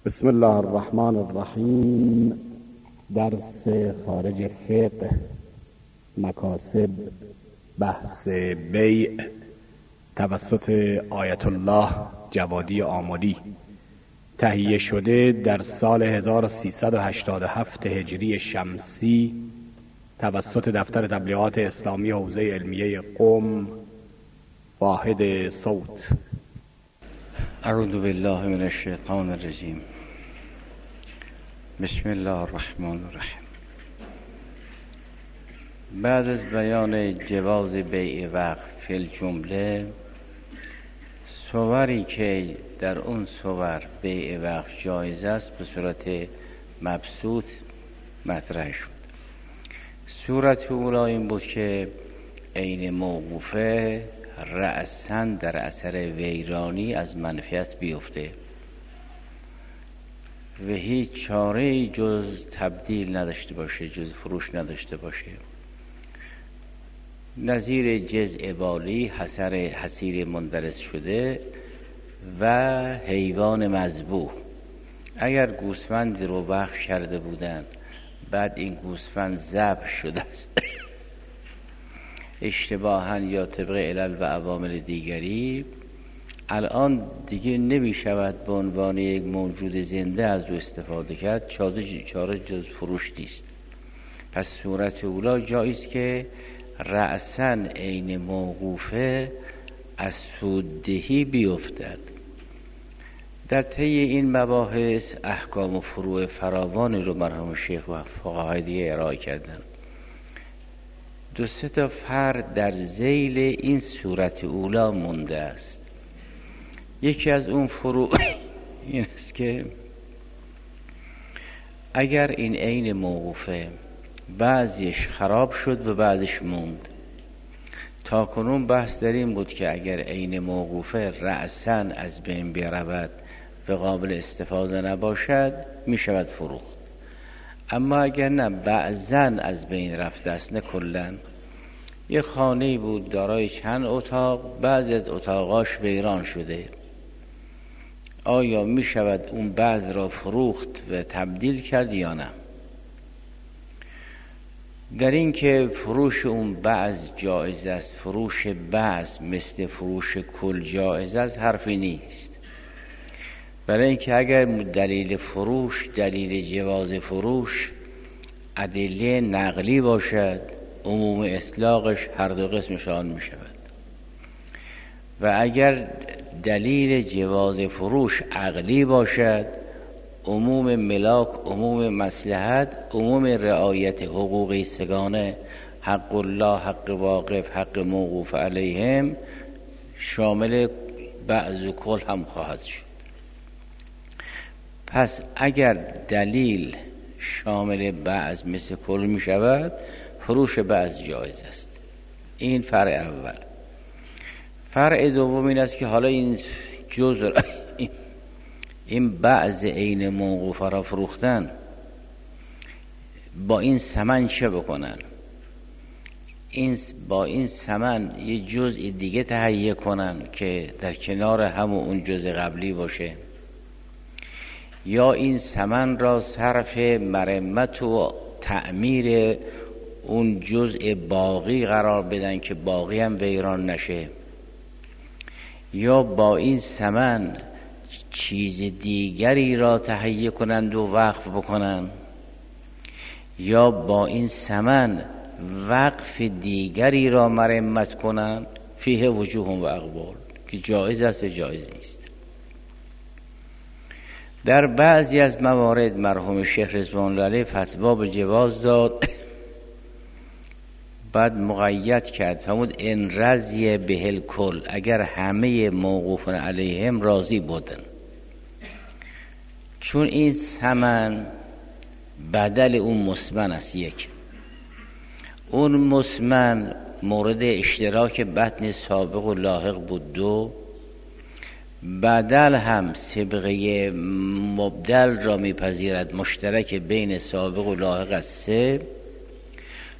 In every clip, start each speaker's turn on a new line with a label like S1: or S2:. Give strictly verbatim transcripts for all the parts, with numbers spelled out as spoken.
S1: بسم الله الرحمن الرحیم. درس خارج فقه، مکاسب، بحث بیع توسط آیت الله جوادی آملی، تهیه شده در سال هزار و سیصد و هشتاد و هفت هجری شمسی توسط دفتر تبلیغات اسلامی حوزه علمیه قم، واحد صوت.
S2: اعوذ بالله من الشیطان الرجیم. بسم الله الرحمن الرحیم. بعد از بیان جواز بیع وقف فی الجمله، صوری که در اون صور بیع وقف جایز است به صورت مبسوط مطرح شد. صورت اولی این بود که عین موقوفه رأساً در اثر ویرانی از منفعت بیفته و هیچ چاره جز تبدیل نداشته باشه، جز فروش نداشته باشه، نظیر جزء بالی، حسر حسیر مندرس شده و حیوان مذبوح. اگر گوسفند رو وقف کرده بودن، بعد این گوسفند ذبح شده است اشتباهاً یا طبق علل و عوامل دیگری، الان دیگه نمی شود به عنوان یک موجود زنده از او استفاده کرد، چاره جز فروش نیست. پس صورت اولا جایز که رأساً عین موقوفه از سوددهی بیفتد. در طی این مباحث احکام و فروع فراوانی رو مرحوم شیخ و فقهای دیگه ارائه کردن. دو سه تا فرد در ذیل این صورت اولا مونده است. یکی از اون فروع این است که اگر این عین موقوفه بعضیش خراب شد و بعضیش موند، تا کنون بحث در این بود که اگر عین موقوفه رأساً از بین برود و قابل استفاده نباشد می شود فروخت. اما اگر نه بعضاً از بین رفته است، نه کلاً، یه خانه‌ای بود دارای چند اتاق، بعضی از اتاقاش ویران شده، آیا می شود اون بعض را فروخت و تبدیل کرد یا نه؟ در این که فروش اون بعض جایز است، فروش بعض مثل فروش کل جایز است، حرفی نیست. برای اینکه اگر دلیل فروش، دلیل جواز فروش ادله نقلی باشد، عموم اطلاقش هر دو قسمش آن می شود. و اگر دلیل جواز فروش عقلی باشد، عموم ملاک، عموم مصلحت، عموم رعایت حقوقی سگانه، حق الله، حق واقف، حق موقوف علیهم، شامل بعض و کل هم خواهد شد. پس اگر دلیل شامل بعض مثل کل می شود، فروش بعض جایز است. این فرع اول. فرع دوم این است که حالا این جزء این بعض عین موقوفه را فروختن، با این ثمن چه بکنن؟ این با این ثمن یه جزء دیگه تهیه کنن که در کنار همون اون جزء قبلی باشه، یا این ثمن را صرف مرمت و تعمیر اون جزء باقی قرار بدن که باقی هم ویران نشه، یا با این ثمن چیز دیگری را تهیه کنند و وقف بکنند، یا با این ثمن وقف دیگری را مرمت کنند. فیه وجوه و اقوال که جایز است و جایز نیست. در بعضی از موارد مرحوم شیخ رضوان الله علیه فتوا به جواز داد، بعد مقید کرد همون ان رضی به الکل، اگر همه موقوفون علیهم راضی بودن، چون این ثمن بدل اون مسمن است. یک، اون مسمن مورد اشتراک بطن سابق و لاحق بود. دو، بدل هم سابقه مبدل را میپذیرد، مشترک بین سابق و لاحق است. سه،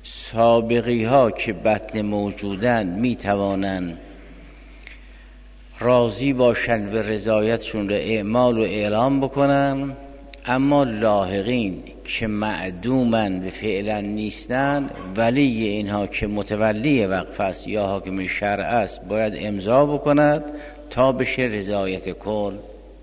S2: سابقی ها که بطن موجودن میتوانند راضی باشن به رضایتشون رو اعمال و اعلام بکنن، اما لاحقین که معدومن و فعلا نیستن، ولی اینها که متولی وقف است یا حاکم شرع است باید امضا بکند تا بشه رضایت کل.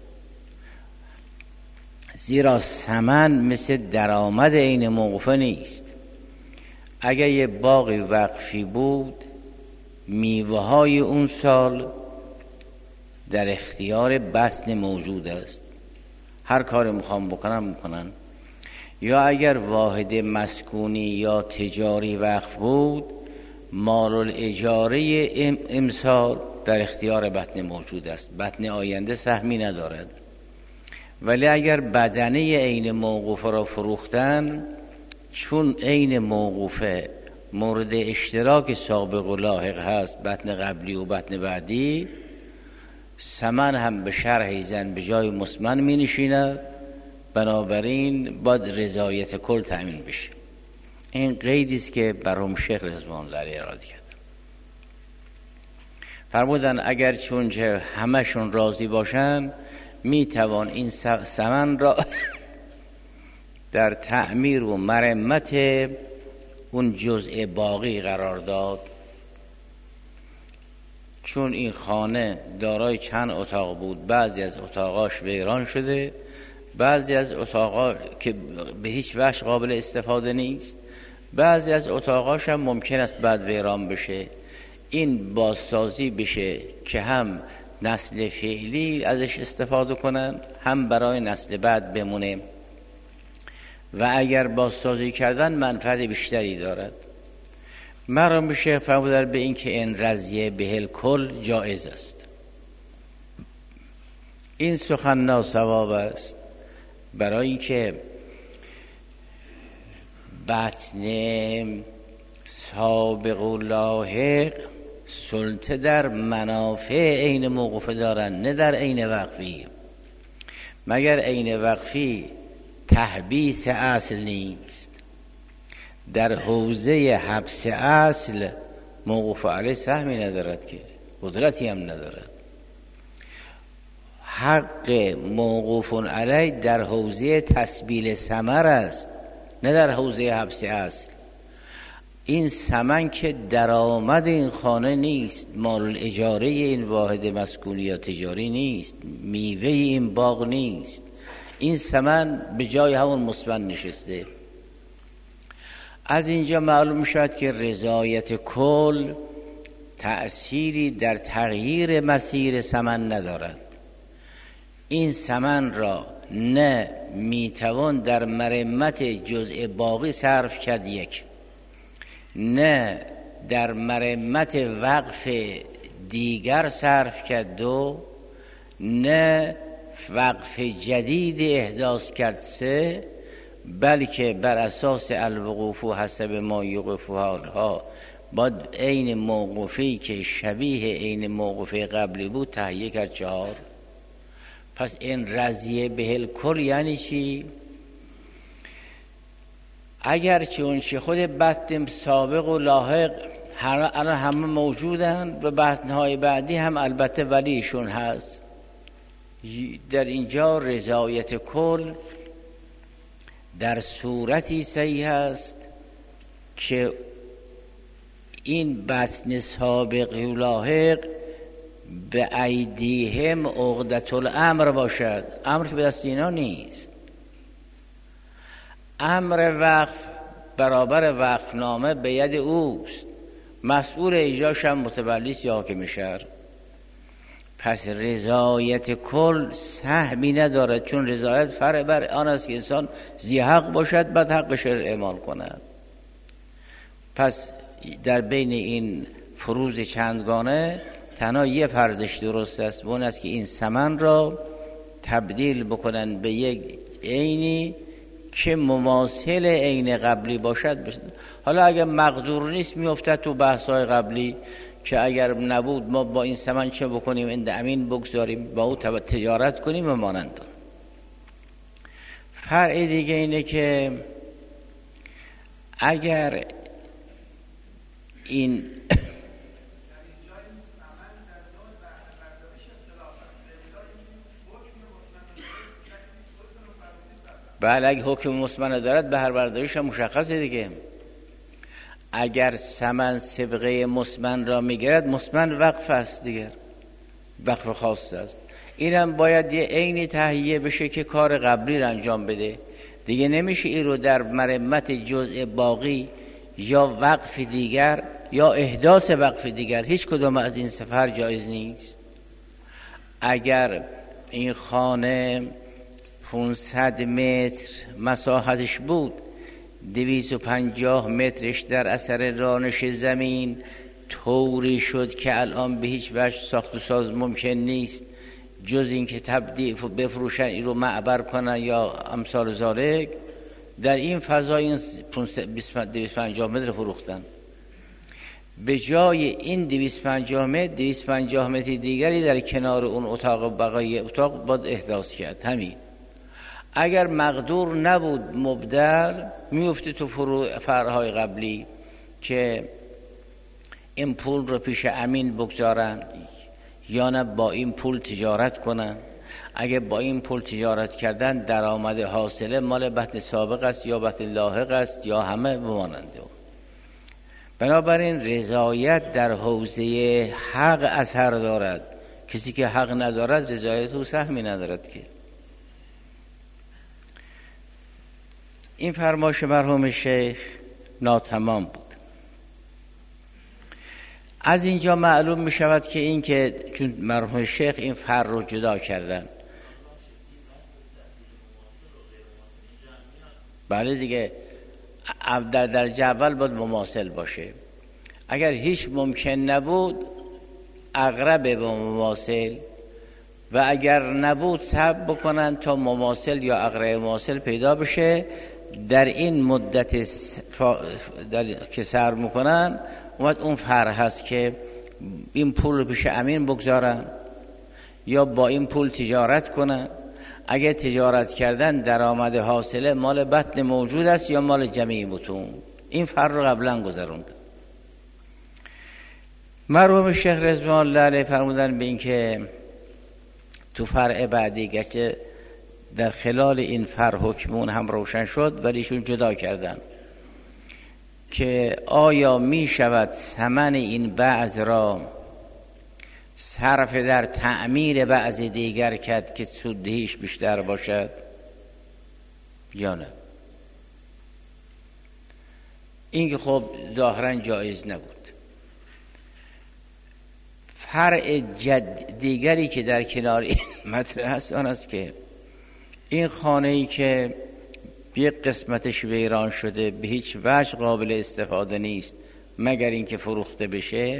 S2: زیرا ثمن مثل درآمد عین موقوفه نیست. اگر یه باغی وقفی بود، میوه های اون سال در اختیار بسن موجود است، هر کاری میخوام بکنن میکنن. یا اگر واحد مسکونی یا تجاری وقف بود، مال الاجاره امسال در اختیار بطن موجود است، بطن آینده سهمی ندارد. ولی اگر بدنه عین موقوفه را فروختن، چون عین موقوفه مورد اشتراک سابق و لاحق هست، بطن قبلی و بطن بعدی، ثمن هم به شرح زن به جای مسمن می نشیند، بنابراین باید رضایت کل تأمین بشه. این قیدی است که برهم شیخ رضوان الله علیه ارائه کرد. فرمودن اگر چون همشون راضی باشن، می توان این ثمن را در تعمیر و مرمت اون جزء باقی قرار داد. چون این خانه دارای چند اتاق بود، بعضی از اتاقاش ویران شده، بعضی از اتاقا که به هیچ وجه قابل استفاده نیست، بعضی از اتاقاش هم ممکن است بعد ویران بشه. این بازسازی بشه که هم نسل فعلی ازش استفاده کنن، هم برای نسل بعد بمونه، و اگر بازسازی کردن منفعت بیشتری دارد. مرا میشه فرمودن به این که این رضیه بهل کل جایز است. این سخن ناصواب است، برای اینکه بطن سابق و لاحق سلطه در منافع عین موقوفه دارن، نه در عین وقفی. مگر عین وقفی تحبیس اصل نیست، در حوزه حبس اصل موقوف علیه سهمی ندارد، که قدرتی هم ندارد. حق موقوف علیه در حوزه تسبیل ثمر است، نه در حوزه حبس اصل. این ثمن که درآمد این خانه نیست، مال الاجاره این واحد مسکونی یا تجاری نیست، میوه این باغ نیست. این ثمن به جای همون مثمن نشسته. از اینجا معلوم شد که رضایت کل تأثیری در تغییر مسیر ثمن ندارد. این ثمن را نه میتوان در مرمت جزء باقی صرف کرد، یک، نه در مرمت وقف دیگر صرف کرد، دو، نه وقف جدید احداث کرد، سه، بلکه بر اساس الوقوف و حسب ما یوقف حالها باید عین موقوفی که شبیه عین موقوفی قبلی بود تهیه کرد، چهار. پس این رضیه بهل کل یعنی چی؟ اگر چون چه خود بطن سابق و لاحق الان همه موجودن و بطنهای بعدی هم البته ولیشون هست، در اینجا رضایت کل در صورتی صحیح است که این بطن سابق و لاحق به ایدیهم عقدة الامر باشد. امر که به دست اینا نیست. امر وقف برابر وقفنامه به ید اوست، مسئول اجراش هم متولیست یا حاکم شهر. پس رضایت کل سهمی ندارد، چون رضایت فرع بر آن است که انسان ذی حق باشد بعد حقش را اعمال کند. پس در بین این فروض چندگانه تنها یه فرضش درست است، و اون است که این ثمن را تبدیل بکنن به یک عینی که مماثل عین قبلی باشد بشد. حالا اگر مقدور نیست میافتد تو بحث‌های قبلی که اگر نبود ما با این ثمن چه بکنیم، این امین بگذاریم، با او تجارت کنیم و مانند. فرع دیگه اینه که اگر این بله اگه حکم مسمن دارد بهره برداریش هم مشخصه دیگه. اگر ثمن سبقه مسمن را میگیرد مسمن وقف است دیگر، وقف خاص است. اینم باید یه عینی تهیه بشه که کار قبلی را انجام بده دیگه. نمیشه این رو در مرمت جزء باقی یا وقف دیگر یا احداث وقف دیگر، هیچ کدوم از این سفر جایز نیست. اگر این خانه پانصد متر مساحتش بود، دویست و پنجاه مترش در اثر رانش زمین طوری شد که الان به هیچ وجه ساخت و ساز ممکن نیست جز این که تبدیل بفروشن این رو معبر کنن یا امثال ذالک. در این فضا این دویست و پنجاه متر فروختن. به جای این دویست و پنجاه متر دویست و پنجاه متر دیگری در کنار اون اتاق بقای اتاق باید احداث کرد. همین. اگر مقدور نبود مبدل میفته تو فرو فرهای قبلی که این پول رو پیش امین بگذارن یا نه با این پول تجارت کنن. اگه با این پول تجارت کردن درآمد حاصله مال بطن سابق است یا بطن لاحق است یا همه بماننده. بنابراین رضایت در حوزه حق اثر دارد. کسی که حق ندارد رضایت او سهمی ندارد که. این فرمایش مرحوم شیخ ناتمام بود. از اینجا معلوم می شود که این که چون مرحوم شیخ این فرق رو جدا کردن. بله دیگه در درجه اول باید مماثل باشه. اگر هیچ ممکن نبود اقرب به مماثل و اگر نبود صبر بکنن تا مماثل یا اقرب مماثل پیدا بشه. در این مدت فا... در... که سر میکنن اومد اون فرق هست که این پول رو پیش امین بگذارن یا با این پول تجارت کنن. اگه تجارت کردن درآمد حاصله مال بطن موجود است یا مال جمعی بتون. این فرق رو قبلا گذروند. مرحوم شیخ رضوان الله علیه فرمودن به این که تو فرع بعدی گشته در خلال این فرع حکمون هم روشن شد ولی ایشون جدا کردن که آیا می شود ثمن این بعض را صرف در تعمیر بعض دیگر کرد که سودهیش بیشتر باشد یا نه. این که خب ظاهرا جایز نبود. فرع جد دیگری که در کنار این مطرح هست آن است که این خانه‌ای که یک قسمتش ویران شده به هیچ وجه قابل استفاده نیست مگر اینکه فروخته بشه،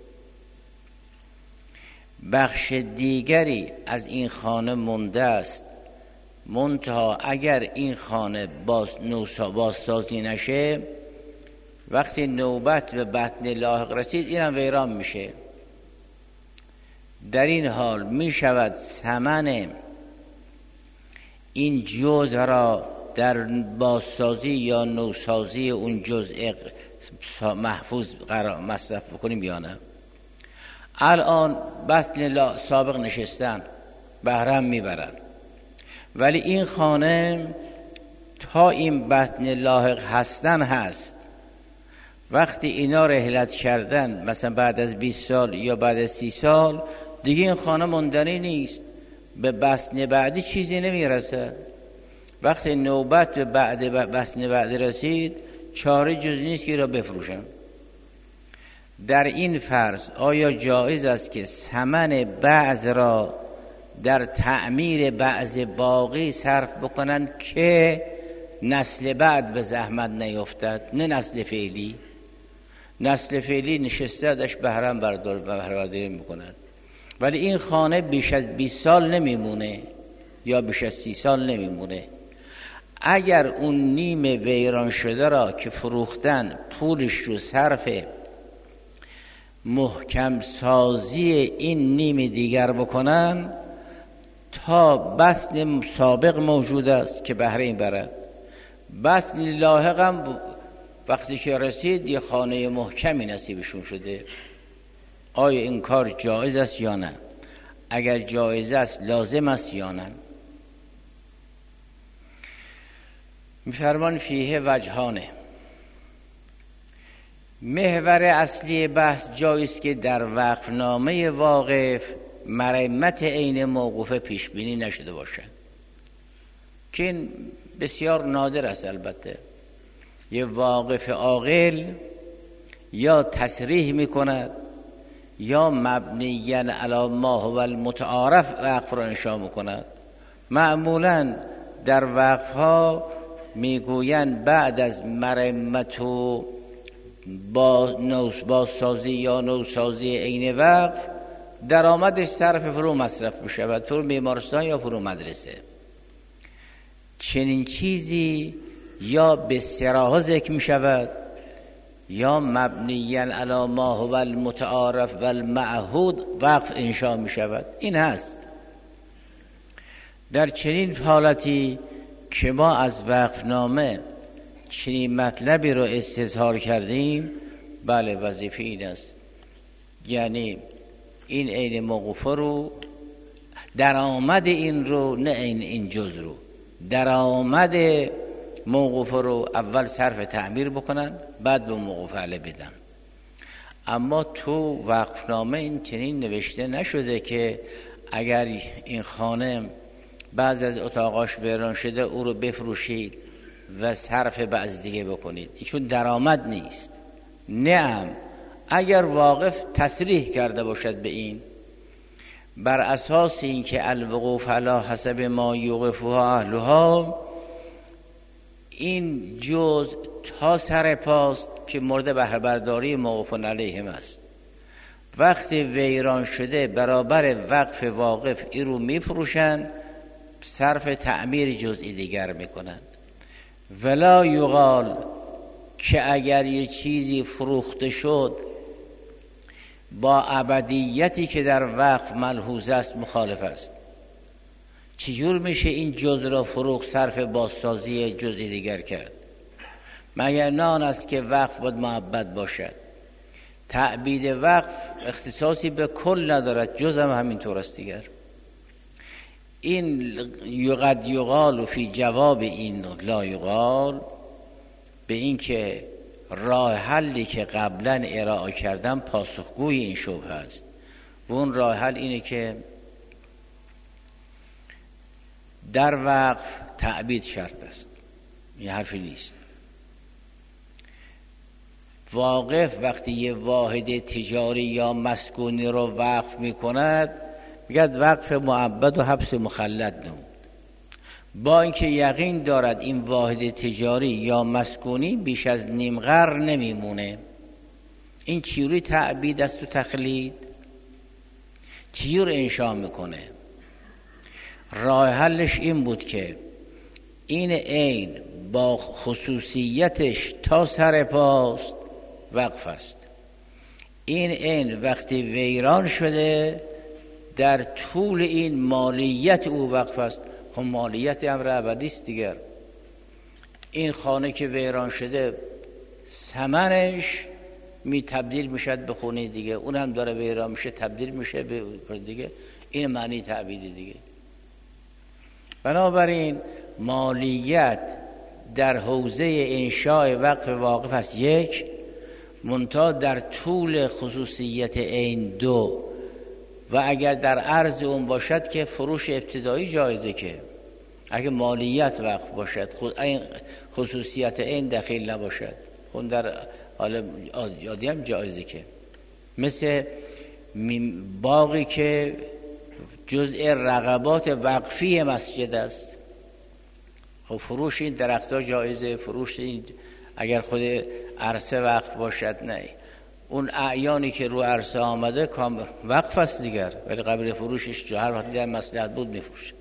S2: بخش دیگری از این خانه مونده است. منتها اگر این خانه باز بازسازی نشه وقتی نوبت به بطن لاحق رسید اینم ویران میشه. در این حال می شود ثمن این جزء را در بازسازی یا نوسازی اون جزء محفوظ قرار مصرف بکنیم یا نه. الان بطن سابق نشستن بهرم میبرن ولی این خانه تا این بطن لاحق هستن هست. وقتی اینا رحلت کردن مثلا بعد از بیست سال یا بعد از سی سال دیگه این خانه موندنی نیست، به بطن بعدی چیزی نمیرسه. وقتی نوبت به بعد بطن بعدی رسید چاره جز نیست که را بفروشن. در این فرض آیا جایز است که ثمن بعض را در تعمیر بعض باقی صرف بکنن که نسل بعد به زحمت نیفتد؟ نه نسل فعلی. نسل فعلی نشسته داشت بهرم بردار برداری میکنن ولی این خانه بیش از بیست سال نمیمونه یا بیش از سی سال نمیمونه. اگر اون نیم ویران شده را که فروختن پولش رو صرف محکم سازی این نیم دیگر بکنن تا بطن سابق موجود است که بهره این برد، بطن لاحق هم وقتی که رسید یه خانه محکمی نصیبشون شده. آیا این کار جایز است یا نه؟ اگر جایز است لازم است یا نه؟ میفرمان فیه وجهانه. محور اصلی بحث جاییست که در وقفنامه واقف مرمت عین موقوفه پیش بینی نشده باشد، که این بسیار نادر است. البته یه واقف عاقل یا تصریح میکند یا مبنیاً علی ما هو المتعارف وقف را انشاء میکند. معمولاً در وقف ها میگویند بعد از مرمت و با بازسازی یا نوسازی عین وقف درآمدش صرف فرو مصرف می شود، فرو بیمارستان یا فرو مدرسه. چنین چیزی یا به صراحت ذکر می شود یا مبنیاً علی ما هو المتعارف و المعهود وقف انشاء می شود. این هست. در چنین حالتی که ما از وقفنامه چنین مطلبی رو استظهار کردیم، بله وظیفه این است، یعنی این عین موقوفه رو، درآمد این رو، نه این این جز رو، درآمد موقوفه رو اول صرف تعمیر بکنن بعد به موقوفه علیه بدن. اما تو وقفنامه این چنین نوشته نشده که اگر این خانه بعض از اتاقاش ویران شده او رو بفروشید و صرف بعض دیگه بکنید، چون درآمد نیست. نعم اگر واقف تصریح کرده باشد به این بر اساس اینکه الوقوف علی حسب ما یوقفها اهلها، این جز تا سر پاست که مورد بهره برداری موقوف علیهم است. وقتی ویران شده برابر وقف واقف این رو میفروشند، صرف تعمیر جزئی دیگر میکنند. ولا یقال که اگر یه چیزی فروخته شد با ابدیتی که در وقف ملحوظ است مخالف است. چجور میشه این جز را فروخت صرف بازسازی جزئی دیگر کرد؟ مگر نان است که وقف باید معبد باشد؟ تعبید وقف اختصاصی به کل ندارد، جز هم همینطور است دیگر. این یقد یقال فی جواب این لا یقال، به این که راه حلی که قبلا ارائه کردم پاسخگوی این شبهه است. و اون راه حل اینه که در وقف تعبید شرط است، این حرفی نیست. واقف وقتی یه واحد تجاری یا مسکونی رو وقف میکند میگه وقف معبد و حبس مخلد نمود، با اینکه یقین دارد این واحد تجاری یا مسکونی بیش از نیم قرن نمیمونه. این چیوری تعبید است و تخلید؟ چیور انشاء میکنه؟ راه حلش این بود که این عین با خصوصیتش تا سر پاست وقف است. این عین وقتی ویران شده در طول این مالیت او وقف است. خب مالیت امر ابدی است دیگر. این خانه که ویران شده ثمنش می تبدیل میشد به خونه دیگه، اون هم داره ویران میشه تبدیل میشه به دیگه. این معنی تعبیدی دیگه. بنابراین مالیت در حوزه انشاء وقف واقف است یک، منتها در طول خصوصیت این دو، و اگر در عرض اون باشد که فروش ابتدایی جایزه، که اگر مالیت وقف باشد خصوصیت این دخیل نباشد اون در حال عادی هم جایزه، که مثل باقی که جزء رقبات وقفی مسجد است. خب فروش این درخت‌ها جایزه، فروش این اگر خود عرصه وقف باشد نه. اون اعیانی که رو عرصه آمده کام وقف است دیگر، ولی قبل فروشش جو هر وقت در مصلحت بود میفروشه.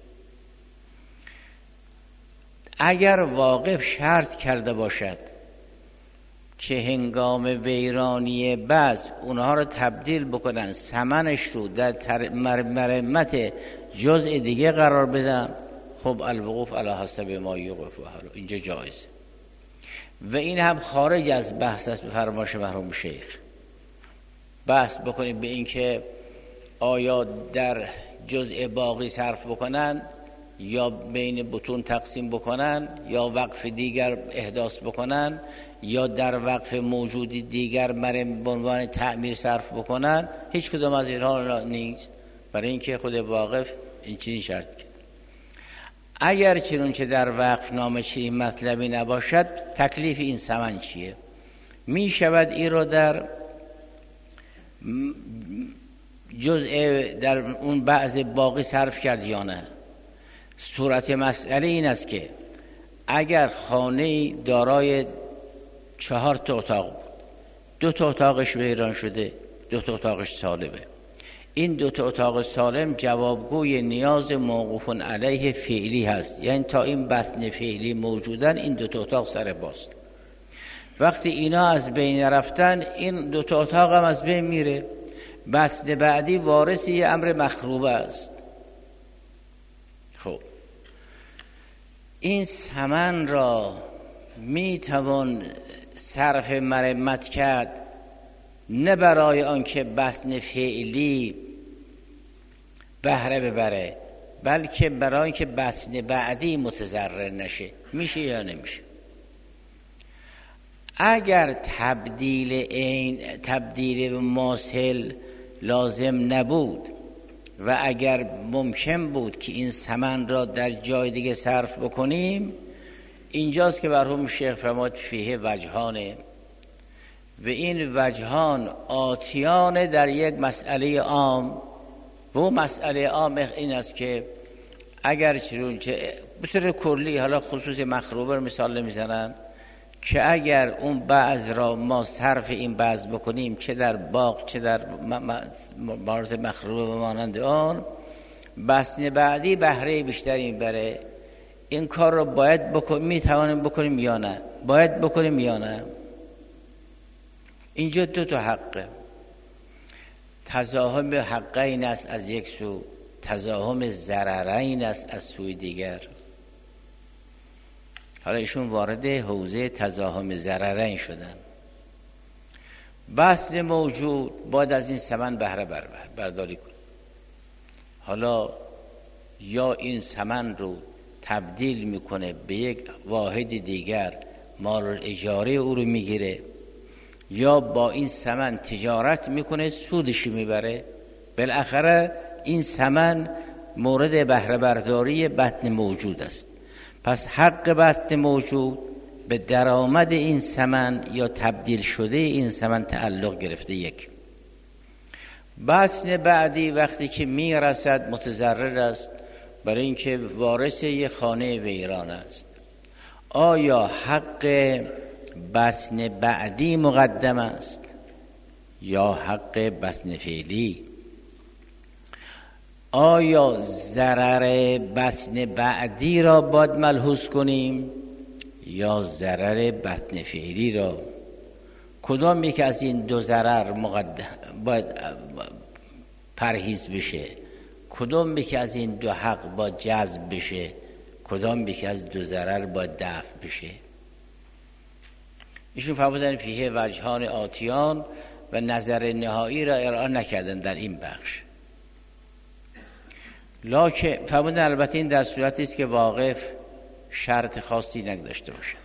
S2: اگر واقف شرط کرده باشد که هنگام ویرانی بعض اونها رو تبدیل بکنن، ثمنش رو در مرمت جزء دیگه قرار بدن، خب الوقوف علی حسب ما یوقف اینجا جایزه. و این هم خارج از بحث است به فرمایش مرحوم شیخ. بحث بکنیم به این که آیا در جزء باقی صرف بکنن یا بین بطون تقسیم بکنن یا وقف دیگر احداث بکنن یا در وقف موجودی دیگر برای به عنوان تعمیر صرف بکنن، هیچ کدام از اینها نیست، برای اینکه خود واقف این چنین شرط کرد. اگر چنانچه در وقف نامه چنین مطلبی نباشد، تکلیف این ثمن چیه؟ می شود این رو در جزء در اون بعض باقی صرف کرد یا نه؟ صورت مسئله این است که اگر خانه دارای چهار تا اتاق بود، دو تا اتاقش ویران شده، دو تا اتاقش سالمه، این دو تا اتاق سالم جوابگوی نیاز موقوف علیه فعلی هست، یعنی تا این بطن فعلی موجودن این دو تا اتاق سر باست. وقتی اینا از بین رفتن، این دو تا اتاق هم از بین میره، بطن بعدی وارث یه امر مخروبه است. خب این ثمن را میتوان صرف مرمت کرد، نه برای آنکه بطن فعلی بهره ببره، بلکه برای آنکه بطن بعدی متضرر نشه. میشه یا نمیشه؟ اگر تبدیل این تبدیل ماثل لازم نبود و اگر ممکن بود که این ثمن را در جای دیگه صرف بکنیم، اینجاست که مرحوم شیخ فرمود فیه وجهانه، و این وجهان آتیان در یک مسئله عام. و مسئله عام این است که اگر چرونچه به طور کلی، حالا خصوص مخروبه رو مثال نمیزنم، که اگر اون بعض را ما صرف این بعض بکنیم، چه در باغ چه در مارز مخروبه و مانند آن، بسن بعدی بهره بیشتری میبره. این کار رو باید بکنیم، میتوانیم بکنیم یا نه؟ باید بکنیم یا نه؟ اینجا دو تا حقه، تزاحم حقین است از یک سو، تزاحم ضررین است از سوی دیگر. حالا ایشون وارد حوزه تزاحم ضررین شدن. بسط موجود باید از این ثمن بهره برداری کنه. حالا یا این ثمن رو تبدیل میکنه به یک واحد دیگر، مال اجاره او رو میگیره، یا با این ثمن تجارت میکنه، سودشی میبره. بالاخره این ثمن مورد بهره برداری بطن موجود است. پس حق بطن موجود به درآمد این ثمن یا تبدیل شده این ثمن تعلق گرفته. یک بطن بعدی وقتی که میرسد متضرر است، برای اینکه وارث یک خانه ویران است. آیا حق بطن بعدی مقدم است یا حق بطن فعلی؟ آیا ضرر بطن بعدی را باید ملحوظ کنیم یا ضرر بطن فعلی را؟ کدام یک از این دو ضرر مقدم باید پرهیز بشه؟ کدام یک از این دو حق باید جذب بشه؟ کدام یک از دو ضرر باید دفع بشه؟ ایشون فرمودن فیه وجهان آتیان و نظر نهایی را ارائه نکردن در این بخش. لکن فرمودن البته این در صورتی است که واقف شرط خاصی نداشته باشد.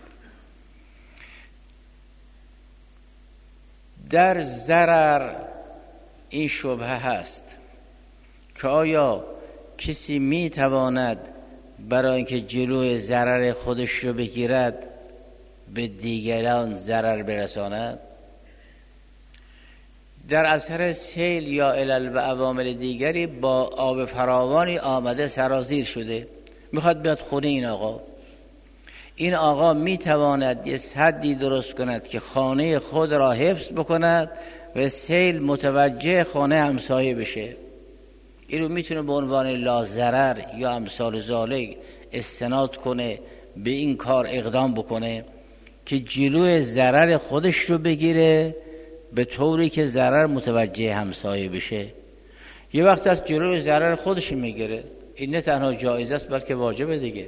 S2: در ضرر این شبهه هست که آیا کسی می تواند برای اینکه جلوی ضرر خودش رو بگیرد به دیگران ضرر برساند؟ در اثر سیل یا علل و عوامل دیگری با آب فراوانی آمده سرازیر شده، میخواد بیاد خونه این آقا. این آقا میتواند یه سدی درست کند که خانه خود را حفظ بکند و سیل متوجه خانه همسایه بشه. این رو میتونه به عنوان لازرر یا امثال ذالک استناد کنه، به این کار اقدام بکنه که جلوی ضرر خودش رو بگیره به طوری که ضرر متوجه همسایه بشه. یه وقت از جلوی ضرر خودش میگیره، این نه تنها جایز است بلکه واجبه دیگه.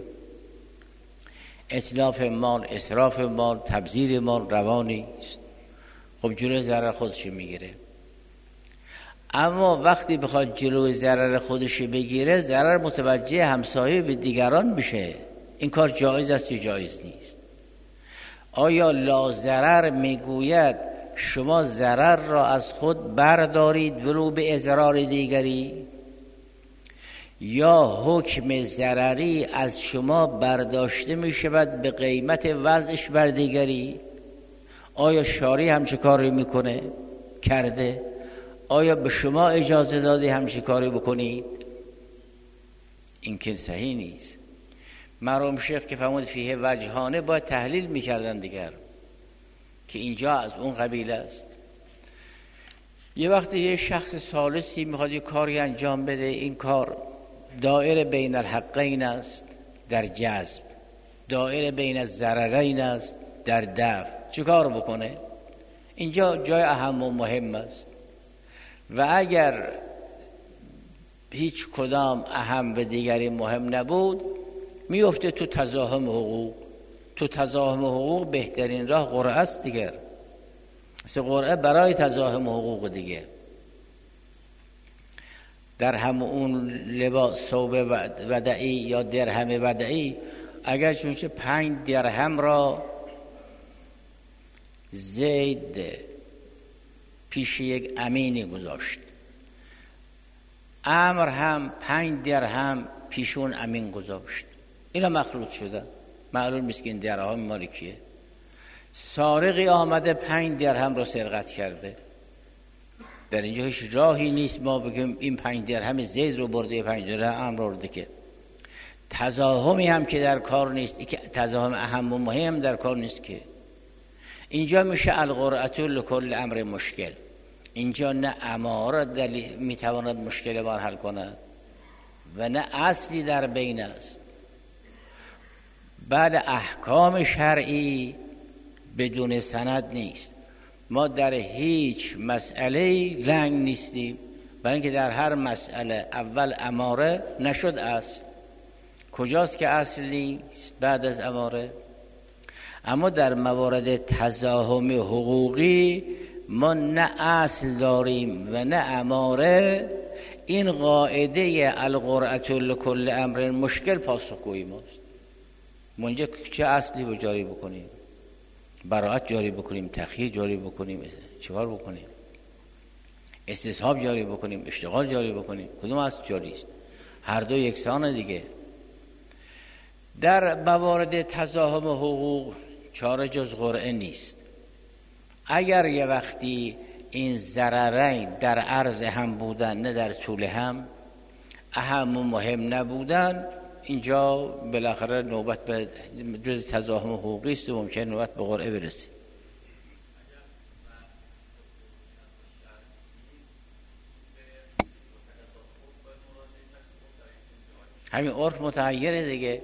S2: اتلاف مال، اسراف مال، تبذیر مال روانی است. خب جلوی ضرر خودش میگیره. اما وقتی بخواد جلوی ضرر خودش بگیره، ضرر متوجه همسایه به دیگران میشه. این کار جایز است یا جایز نیست؟ آیا لا ضرر میگوید شما ضرر را از خود بردارید ولو به اضرار دیگری، یا حکم ضرری از شما برداشته می شود به قیمت وضعش بر دیگری؟ آیا شاری همچه کاری میکنه؟ کرده؟ آیا به شما اجازه داده همچه کاری بکنید؟ این که صحیح نیست. مرحوم شیخ که فرمود فیه وجهانه، باید تحلیل میکردن دیگر که اینجا از اون قبیل است. یه وقتی یه شخص ثالثی میخواد یه کاری انجام بده، این کار دائره بین الحقین است در جذب، دائره بین الضررین است در دفع، چه کار بکنه؟ اینجا جای اهم و مهم است. و اگر هیچ کدام اهم و دیگری مهم نبود، میفته تو تزاحم حقوق. تو تزاحم حقوق بهترین راه قرعه است دیگر، مثل قرعه برای تزاحم حقوق دیگه. در هم اون لباس ثوب ودعی یا درهم ودعی، اگر چونچه پنج درهم را زید پیش یک امینی گذاشت، امر هم پنج درهم پیشون امین گذاشت، اینا مخلوط شده، معلوم نیست که این درهم مال کیه. سارقی آمده پنج درهم رو سرقت کرده، در اینجا هیچ راهی نیست ما بگیم این پنج درهم زید رو برده، پنج درهم امر رو برده، که تزاحمی هم که در کار نیست، که تزاحم اهم و مهم در کار نیست. که اینجا میشه القرعة لکل امر مشکل. اینجا نه اماره میتواند مشکل بار حل کند و نه اصلی در بین است. بعد احکام شرعی بدون سند نیست. ما در هیچ مسئله لنگ نیستیم، برای اینکه در هر مسئله اول اماره نشد اصل. کجاست که اصل نیست بعد از اماره؟ اما در موارد تزاحم حقوقی ما نه اصل داریم و نه اماره. این قاعده القرعة لکل امر مشکل پاسخگوی ماست. منجا چه اصلی رو جاری بکنیم؟ براءت جاری بکنیم، تخییر جاری بکنیم، چیکار بکنیم؟ استصحاب جاری بکنیم، اشتغال جاری بکنیم، کدوم اصل جاری است؟ هر دو یکسانه دیگه. در موارد تزاحم حقوق چاره جز قرعه نیست. اگر یه وقتی این ضررین در عرض هم بودن نه در طول هم، اهم و مهم نبودن، اینجا بالاخره نوبت به جز تزاحم حقوقی است و ممکن نوبت به قرعه برسه. همین عرف متغیره دیگه.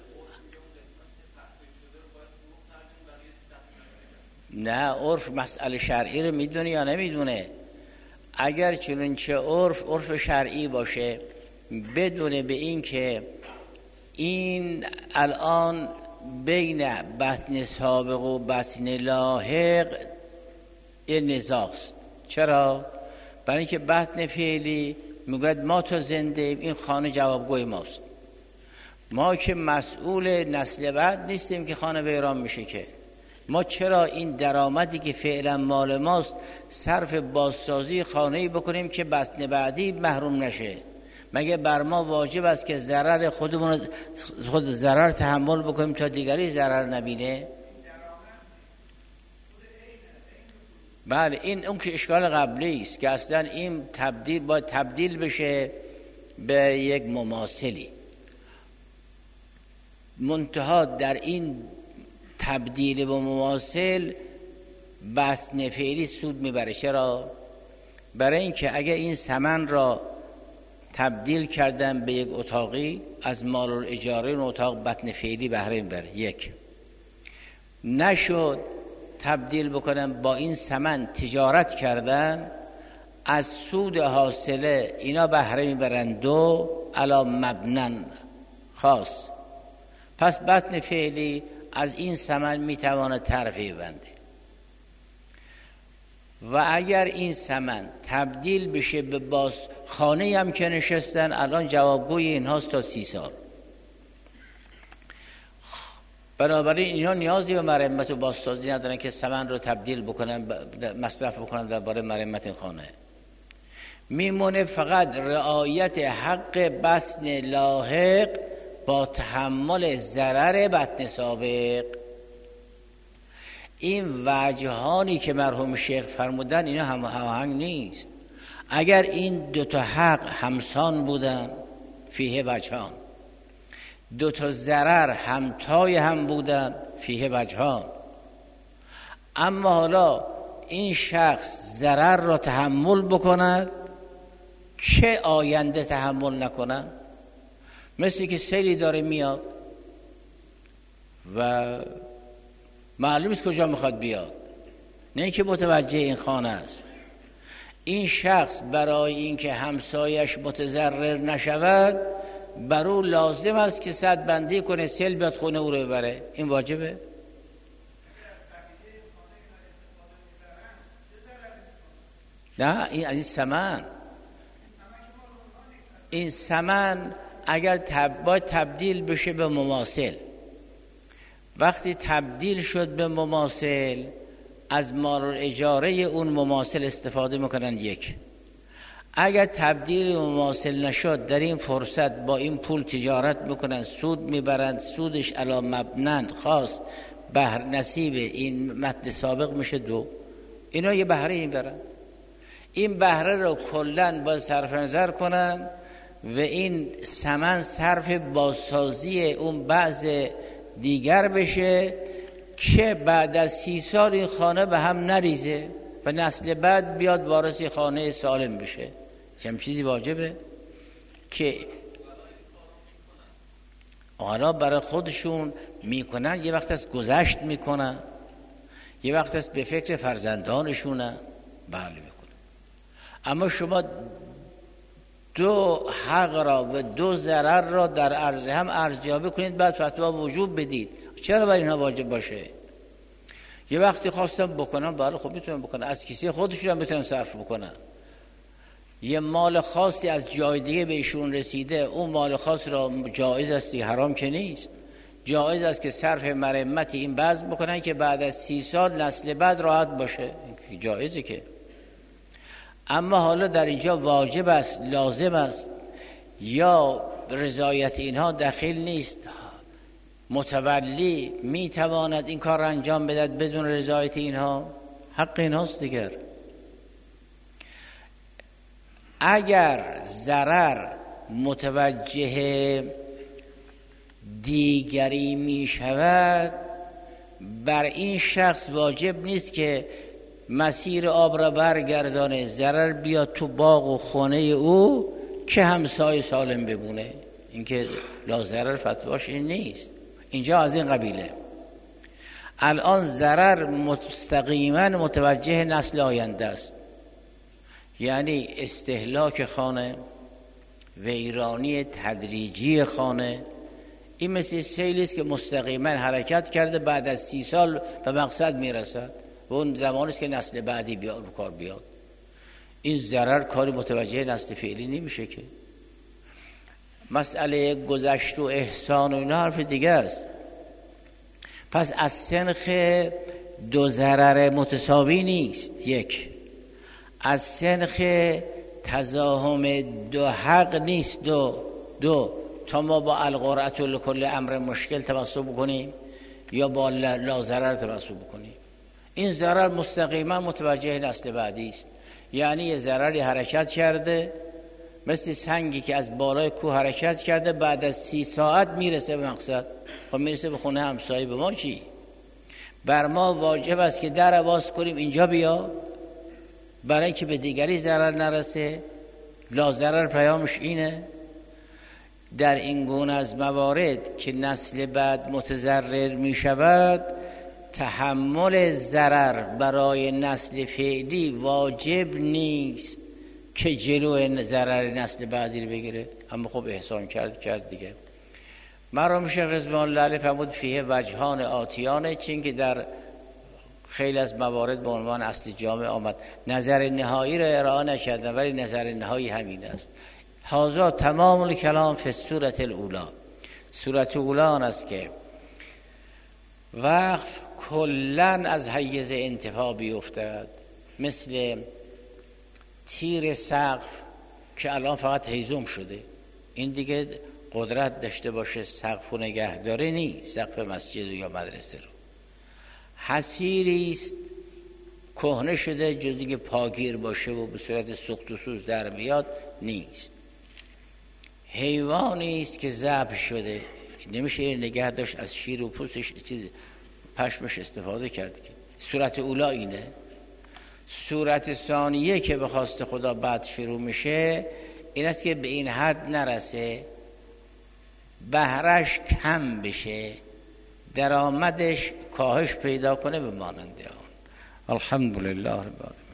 S2: نه، عرف مسئله شرعی رو میدونه یا نمیدونه؟ اگر چنانچه عرف عرف شرعی باشه، بدونه به این که این الان بین بطن سابق و بطن لاحق این نزاست. چرا؟ برای اینکه بطن فعلی میگوید ما تا زنده ایم، این خانه جوابگوی ماست. ما که مسئول نسل بعد نیستیم که خانه ویران میشه. که ما چرا این درآمدی که فعلا مال ماست صرف بازسازی خانه‌ای بکنیم که بطن بعدی محروم نشه؟ مگه بر ما واجب است که ضرر خودمون خود ضرر تحمل بکنیم تا دیگری ضرر نبینه؟ بله، این اون که اشکال قبلی است که اصلا این تبدیل باید تبدیل بشه به یک مماثلی. منتها در این تبدیل به مماثل بطن فعلی سود میبره. چرا؟ برای اینکه اگر این ثمن را تبدیل کردن به یک اتاقی، از مال الاجاره اون اتاق بطن فعلی بهره میبره. یک نشد تبدیل بکنن، با این ثمن تجارت کردن، از سود حاصله اینا بهره میبرن. دو علا مبنن خاص، پس بطن فعلی از این ثمن میتواند ترفیع بنده. و اگر این سمن تبدیل بشه به باز خانه هم که نشستن الان جوابگوی اینهاست تا سی سال. بنابراین اینها نیازی به مرمت و بازسازی ندارن که سمن رو تبدیل بکنن مصرف بکنن درباره مرمت این خانه. میمونه فقط رعایت حق بسن لاحق با تحمل ضرر بطن سابق. این وجهانی که مرحوم شیخ فرمودن اینا هم هماهنگ نیست. اگر این دو تا حق همسان بودن فیه وجهان، دو تا ضرر همتای هم بودن فیه وجهان، اما حالا این شخص ضرر را تحمل بکند که آینده تحمل نکنن. مثل که سیلی داره میاد و معلوم است کجا میخواد بیاد، نه اینکه متوجه این خانه است. این شخص برای اینکه همسایش متضرر نشود بر او لازم است که سد بندی کنه سیل بیاد خونه او رو ببره. این واجبه. نه این از این سمن، این سمن اگر تب... باید تبدیل بشه به مماثل. وقتی تبدیل شد به مماثل از مال اجاره اون مماثل استفاده میکنن. یک، اگر تبدیل مماثل نشد در این فرصت با این پول تجارت میکنن، سود میبرند، سودش علا مبنن خاص بهر نصیب این متن سابق میشه دو. اینا یه بهره این برن، این بهره رو کلن باید صرف نظر کنن و این ثمن صرف بازسازی اون بعض دیگر بشه که بعد از سی سال این خانه به هم نریزه و نسل بعد بیاد وارث خانه سالم بشه. چه چیزی واجبه که آنها برای خودشون میکنن، یه وقت از گذشت میکنن، یه وقت از به فکر فرزندانشونن. بله میکنن. اما شما دو حق را و دو ضرر را در عرض هم ارزیابی کنید بعد فتوا وجوب بدید. چرا برای اینها واجب باشه؟ یه وقتی خواستم بکنم بله خب میتونم بکنم، از کسی خودشون هم میتونم صرف بکنم. یه مال خاصی از جای دیگه بهشون رسیده، اون مال خاص را جایز است، حرام که نیست، جایز است که صرف مرمت این بذل بکنن که بعد از سی سال نسل بعد راحت باشه، جایزه که. اما حالا در اینجا واجب است، لازم است یا رضایت اینها دخیل نیست، متولی میتواند این کار را انجام بدهد بدون رضایت اینها، حق اینهاست دیگر. اگر ضرر متوجه دیگری می شود بر این شخص واجب نیست که مسیر آب را برگردانه، ضرر بیاد تو باغ و خانه او که همسایه سالم بمونه. اینکه لا ضرر فتواش این نیست، اینجا از این قبیله. الان ضرر مستقیما متوجه نسل آینده است، یعنی استهلاک خانه، ویرانی تدریجی خانه. این مثل سیلی است که مستقیما حرکت کرده بعد از سی سال به مقصد میرسد و اون زمانی است که نسل بعدی بیاد رو کار بیاد. این ضرر کاری متوجه نسل فعلی نمیشه که. مسئله گذشت و احسان و اینا حرف دیگه است. پس از سنخ دو ضرر متساوی نیست. یک، از سنخ تزاحم دو حق نیست. دو دو تا ما با القرعة لکل امر مشکل توسط بکنیم یا با لا ضرر توسط بکنیم. این ضرر مستقیما متوجه نسل بعدی است. یعنی یه ضرری حرکت کرده، مثل سنگی که از بالای کوه حرکت کرده بعد از سی ساعت میرسه به مقصد. خب میرسه به خونه همسایه، به ما چی؟ بر ما واجب است که در باز کنیم اینجا بیا، برای که به دیگری ضرر نرسه. لا ضرر پیامش اینه. در این گونه از موارد که نسل بعد متضرر می شود، تحمل ضرر برای نسل فعلی واجب نیست که جلو ضرر نسل بعدی رو بگیره. اما خب احسان کرد کرد دیگه. مرحوم شیخ رضوان الله علیه فرمود فیه وجهان آتیانه، چون که در خیلی از موارد به عنوان اصل جامع آمد. نظر نهایی را ارائه نکردن ولی نظر نهایی همین است. هذا تمام الکلام فی السورة الاولی. سورت اولی آن است که وقف کلن از حیز انتفاع بیفتد، مثل تیر سقف که الان فقط هیزم شده، این دیگه قدرت داشته باشه سقف و نگه داره نیست، سقف مسجد یا مدرسه رو. حصیری است کهنه شده، جز که پاگیر باشه و به صورت سوخت و سوز در بیاد نیست. حیوانی است که ذبح شده، نمیشه نگه داشت، از شیر و پوستش چیز پشمش استفاده کرد. که صورت اولا اینه. صورت ثانیه که به خواست خدا بعد شروع میشه این است که به این حد نرسه، بهرش کم بشه، درآمدش کاهش پیدا کنه به مانند آن. الحمدلله رب العالمین.